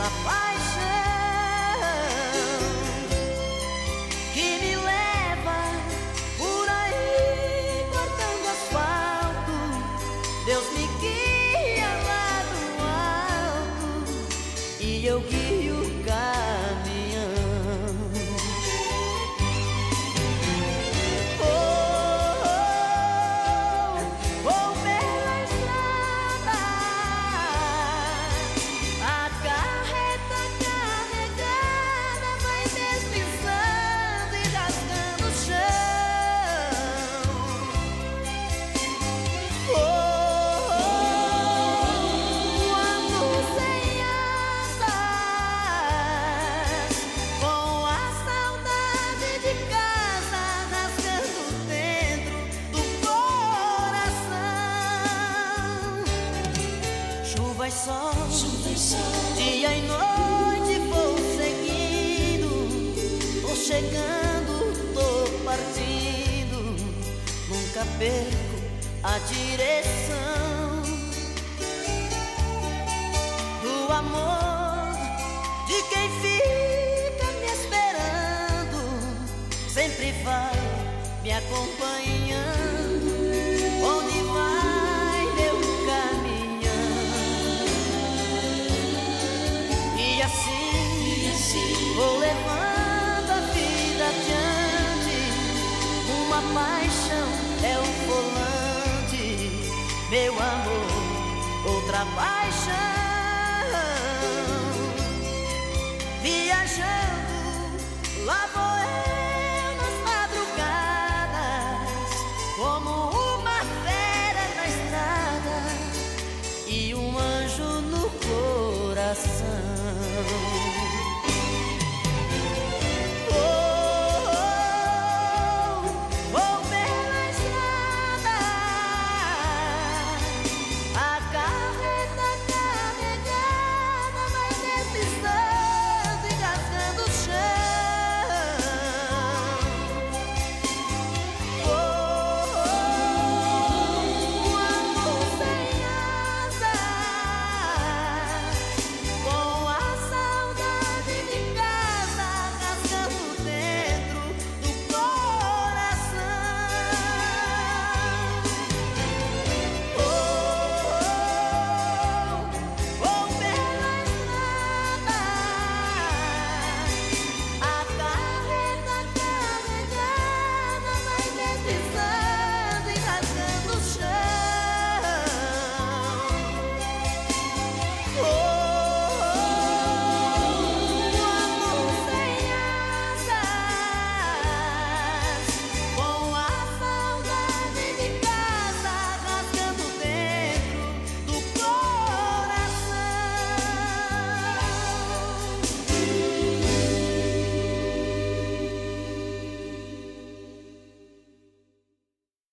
essa paixão que me leva por aí cortando asfalto. Deus me guia lá do alto e eu guio o caminhão. Vou pela estrada, a carreta carregada vai deslizando e rasgando o chão. Voando sem asas, com a saudade de casa rasgando dentro do coração. Chuva e sol, dia e noite vou seguindo, vou chegando, tô partindo, nunca perco a direção do amor de quem fica me esperando, sempre vai me acompanhando, onde vai meu caminhão. E assim vou levando a vida adiante, uma paixão é o volante, meu amor, outra paixão. Viajando, lá vou eu